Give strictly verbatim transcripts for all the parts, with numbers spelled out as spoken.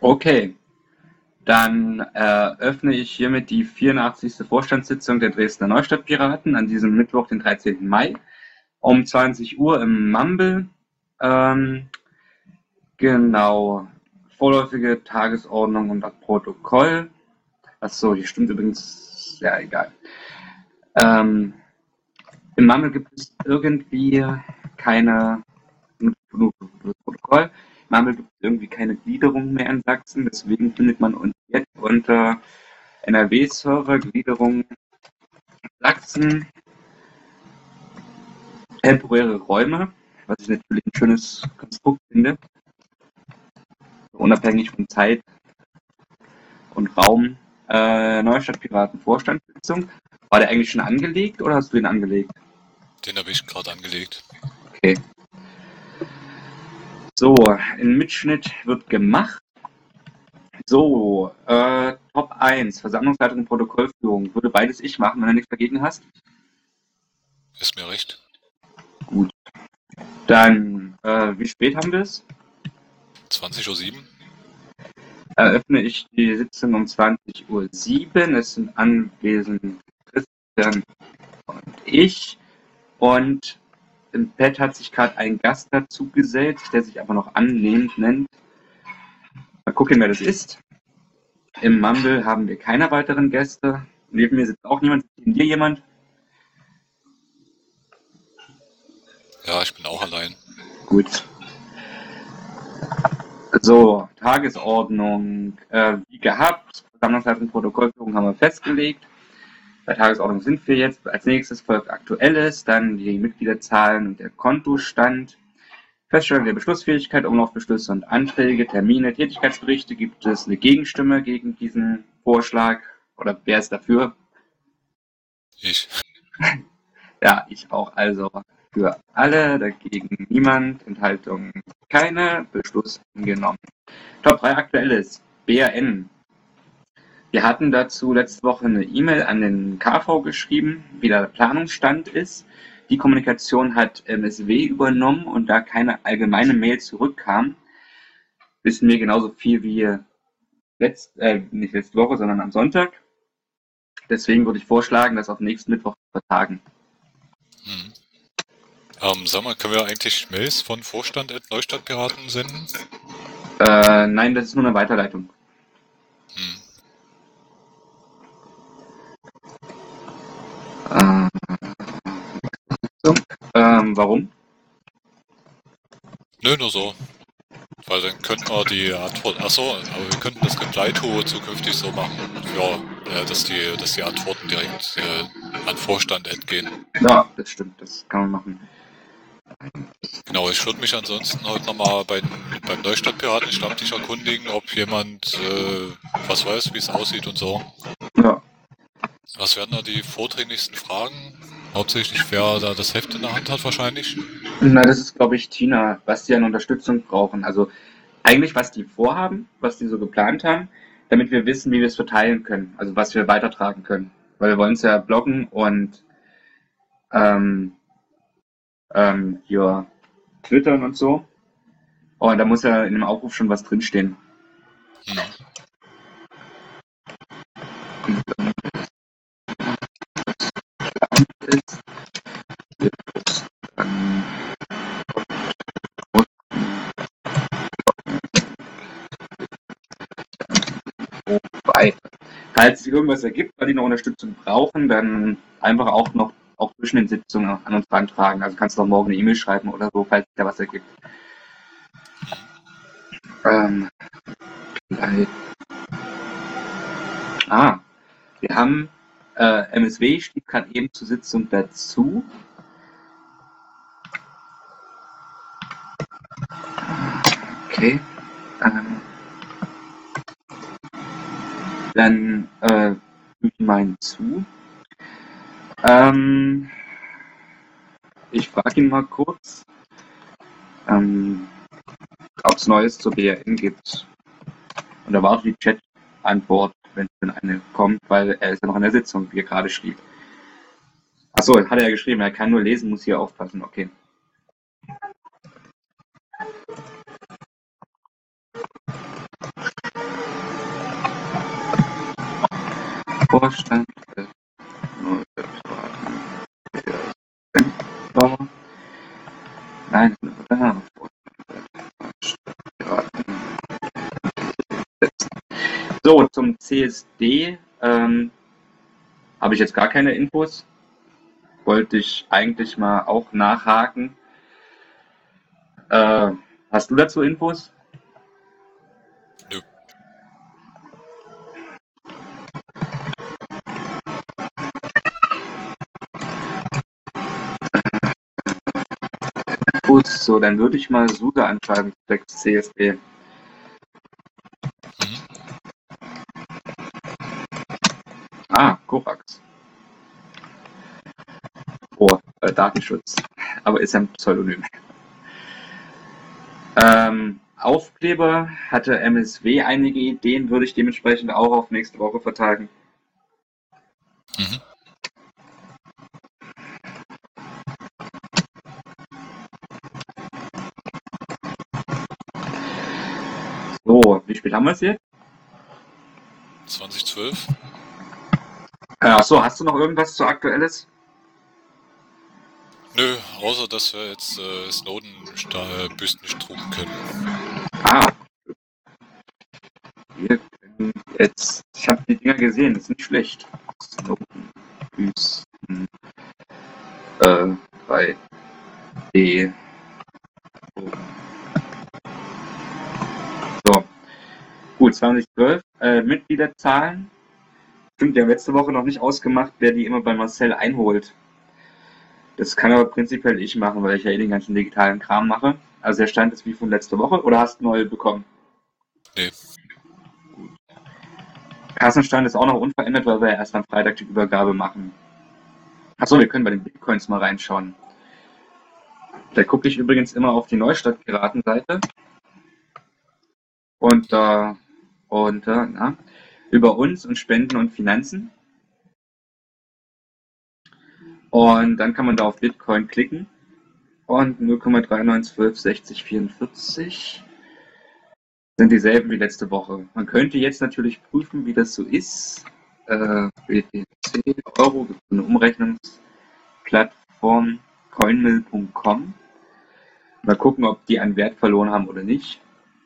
Okay, dann eröffne ich hiermit die vierundachtzigste Vorstandssitzung der Dresdner Neustadt-Piraten an diesem Mittwoch, den dreizehnten Mai, um zwanzig Uhr im Mumble. Ähm, genau, vorläufige Tagesordnung und das Protokoll. Achso, hier stimmt übrigens, ja, egal. Ähm, Im Mumble gibt es irgendwie keine, nur das Protokoll. Im Mumble gibt es irgendwie keine Gliederung mehr in Sachsen, deswegen findet man uns jetzt unter N R W-Server, Gliederung Sachsen, temporäre Räume, was ich natürlich ein schönes Konstrukt finde, unabhängig von Zeit und Raum. Äh, Neustadt Piraten Vorstandssitzung. War der eigentlich schon angelegt oder hast du ihn angelegt? Den habe ich gerade angelegt. Okay. So, ein Mitschnitt wird gemacht. So, äh, Top eins, Versammlungsleitung und Protokollführung. Würde beides ich machen, wenn du nichts dagegen hast. Ist mir recht. Gut. Dann, äh, wie spät haben wir es? zwanzig Uhr sieben. Eröffne ich die Sitzung um zwanzig Uhr sieben. Es sind anwesend Christian und ich. Und im Pad hat sich gerade ein Gast dazu gesellt, der sich aber noch annehmend nennt. Mal gucken, wer das ist. Im Mumble haben wir keine weiteren Gäste. Neben mir sitzt auch niemand. Neben dir jemand? Ja, ich bin auch allein. Gut. So, Tagesordnung. Äh, wie gehabt, Versammlungsleitung, Protokollführung haben wir festgelegt. Bei Tagesordnung sind wir jetzt. Als nächstes folgt Aktuelles, dann die Mitgliederzahlen und der Kontostand. Feststellung der Beschlussfähigkeit, Umlaufbeschlüsse und Anträge, Termine, Tätigkeitsberichte. Gibt es eine Gegenstimme gegen diesen Vorschlag? Oder wer ist dafür? Ich. Ja, ich auch. Also für alle, dagegen niemand, Enthaltung keine, Beschluss angenommen. Top drei Aktuelles, B R N. Wir hatten dazu letzte Woche eine E-Mail an den K V geschrieben, wie der Planungsstand ist. Die Kommunikation hat M S W übernommen und da keine allgemeine Mail zurückkam, wissen wir genauso viel wie letzt, äh, nicht letzte Woche, sondern am Sonntag. Deswegen würde ich vorschlagen, das auf nächsten Mittwoch zu vertagen. Hm. Ähm, sag mal, können wir eigentlich Mails von Vorstand at Neustadtpiraten senden? Äh, nein, das ist nur eine Weiterleitung. Hm. Äh, so. ähm, warum? Nö, nur so. Weil dann könnten wir die Antwort. Achso, aber wir könnten das Reply-To zukünftig so machen, ja, äh, dass die, dass die Antworten direkt äh, an Vorstand at gehen. Ja, das stimmt, das kann man machen. Genau, ich würde mich ansonsten heute nochmal bei, beim Neustadtpiraten Stammtisch erkundigen, ob jemand äh, was weiß, wie es aussieht und so. Ja. Was wären da die vordringlichsten Fragen? Hauptsächlich, wer da das Heft in der Hand hat wahrscheinlich. Na, das ist, glaube ich, Tina, was die an Unterstützung brauchen. Also eigentlich, was die vorhaben, was die so geplant haben, damit wir wissen, wie wir es verteilen können, also was wir weitertragen können. Weil wir wollen es ja bloggen und ähm, ähm, hier twittern und so. Und da muss ja in dem Aufruf schon was drinstehen. Hm. Ist, ähm, wobei, falls sich irgendwas ergibt, weil die noch Unterstützung brauchen, dann einfach auch noch auch zwischen den Sitzungen an uns rantragen. Also kannst du doch morgen eine E-Mail schreiben oder so, falls sich da was ergibt. Ähm, vielleicht. Ah, wir haben äh, M S W schrieb gerade eben zur Sitzung dazu. Okay. Ähm, dann äh, füge ich mal hinzu. Ähm, ich frage ihn mal kurz, ähm, ob es Neues zur B R N gibt. Und erwarte die Chat-Antwort, wenn dann eine kommt, weil er ist ja noch in der Sitzung, wie er gerade schrieb. Achso, hat er ja geschrieben, er kann nur lesen, muss hier aufpassen, okay. Vorstand der Neustadt-Piraten. Senfbauer. Nein, das ist der Vorstand der Neustadt-Piraten. So, zum C S D ähm, habe ich jetzt gar keine Infos. Wollte ich eigentlich mal auch nachhaken. Äh, hast du dazu Infos? Nö. Gut, so, dann würde ich mal Suda anschreiben, zwecks C S D. Mhm. Ah, Korax. Oh, äh, Datenschutz. Aber ist ja ein Pseudonym. Ähm, Aufkleber hatte M S W einige Ideen, würde ich dementsprechend auch auf nächste Woche vertagen. Mhm. So, wie spät haben wir es jetzt? zwanzig zwölf. Äh, achso, hast du noch irgendwas zu Aktuelles? Nö, außer dass wir jetzt äh, Snowden-Büsten nicht drucken können. Ah. Wir können jetzt. Ich habe die Dinger gesehen, das ist nicht schlecht. Snowden, Büsten, äh, drei D. So. Gut, zwanzig zwölf. Äh, Mitgliederzahlen. Stimmt, wir haben letzte Woche noch nicht ausgemacht, wer die immer bei Marcel einholt. Das kann aber prinzipiell ich machen, weil ich ja eh den ganzen digitalen Kram mache. Also der Stand ist wie von letzter Woche oder hast du neue bekommen? Nee. Kassenstand ist auch noch unverändert, weil wir ja erst am Freitag die Übergabe machen. Achso, wir können bei den Bitcoins mal reinschauen. Da gucke ich übrigens immer auf die Neustadt-Piraten-Seite. Und da äh, und äh, na, über uns und Spenden und Finanzen. Und dann kann man da auf Bitcoin klicken. Und null Komma drei neun zwölf sechzig vierundvierzig sind dieselben wie letzte Woche. Man könnte jetzt natürlich prüfen, wie das so ist. Äh, B T C Euro gibt es eine Umrechnungsplattform coinmill punkt com. Mal gucken, ob die an Wert verloren haben oder nicht.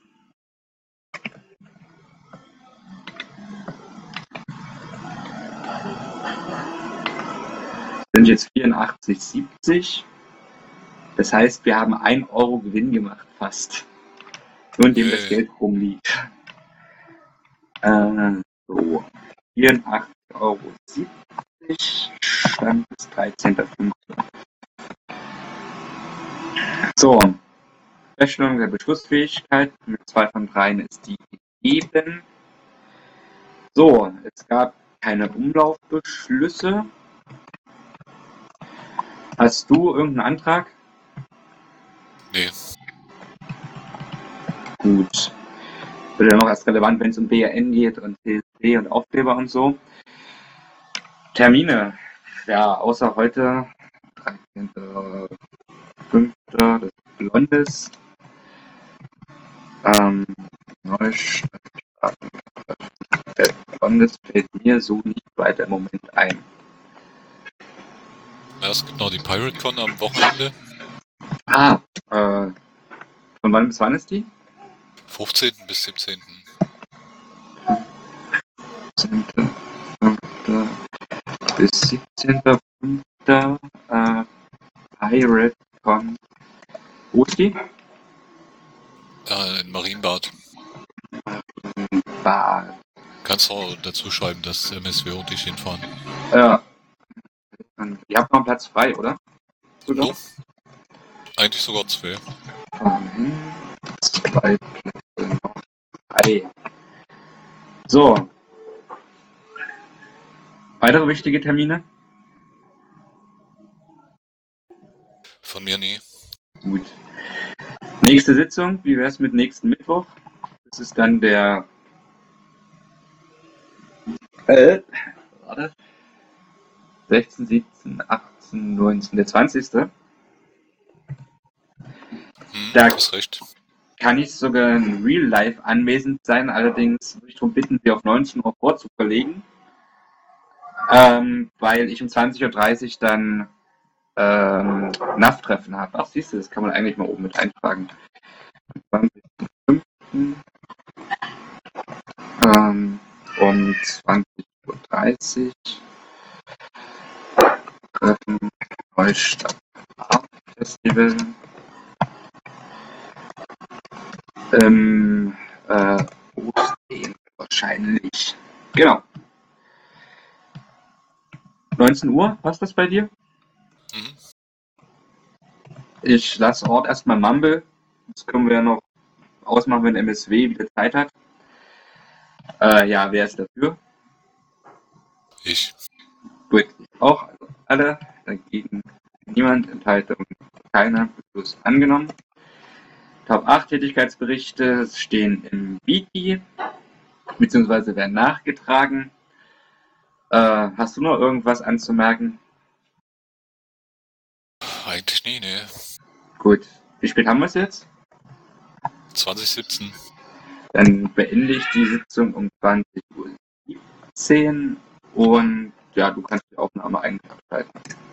Sind jetzt vierundachtzig siebzig. Das heißt, wir haben ein Euro Gewinn gemacht, fast. Nur indem das Hey. Geld rumliegt. Äh, so. vierundachtzig Euro siebzig. Stand bis dreizehnter fünfter So. Feststellung der Beschlussfähigkeit mit zwei von dreien ist die gegeben. So, es gab keine Umlaufbeschlüsse. Hast du irgendeinen Antrag? Nee. Gut. Wird ja noch erst relevant, wenn es um B R N geht und C S D und Aufkleber und so. Termine. Ja, außer heute, dreizehnter fünfter das Blondes. Ähm, Neustadt. Der Blondes fällt mir so nicht weiter im Moment ein. Ja, es gibt noch die PirateCon am Wochenende. Ah, äh, von wann bis wann ist die? fünfzehnten bis siebzehnten fünfzehnter fünfter bis siebzehnter fünfter Äh, PirateCon. Wo ist die? Äh, in Marienbad. Bad. Kannst du auch dazu schreiben, dass M S W und ich hinfahren. Ja. Ihr habt noch einen Platz frei, oder? Sogar? Oh. Eigentlich sogar zwei. Mhm. Zwei Plätze noch frei. So. Weitere wichtige Termine? Von mir nie. Gut. Nächste Sitzung, wie wäre es mit nächsten Mittwoch? Das ist dann der äh, warte. sechzehn, siebzehn, achtzehn, neunzehn, der zwanzigste Hm, Da hast recht. kann ich sogar in Real Life anwesend sein, allerdings würde ich darum bitten, Sie auf neunzehn Uhr vorzuverlegen. Ähm, weil ich um zwanzig Uhr dreißig dann ähm, N A V-Treffen habe. Ach, siehst du, das kann man eigentlich mal oben mit eintragen. zwanzigsten fünften Ähm, um zwanzig Uhr dreißig Treffen Neustadt Art Festival im äh, Osten wahrscheinlich. Genau. neunzehn Uhr, passt das bei dir? Mhm. Ich lasse Ort erstmal Mumble. Das können wir ja noch ausmachen, wenn M S W wieder Zeit hat. Äh, ja, wer ist dafür? Ich. Gut, ich auch. Also alle. Dagegen niemand. Enthaltung keiner. Plus angenommen. Top acht Tätigkeitsberichte stehen im Wiki, beziehungsweise werden nachgetragen. Äh, hast du noch irgendwas anzumerken? Eigentlich nie, ne. Gut. Wie spät haben wir es jetzt? zwanzig siebzehn. Dann beende ich die Sitzung um zwanzig Uhr siebzehn und ja, du kannst die Aufnahme eigentlich abschalten.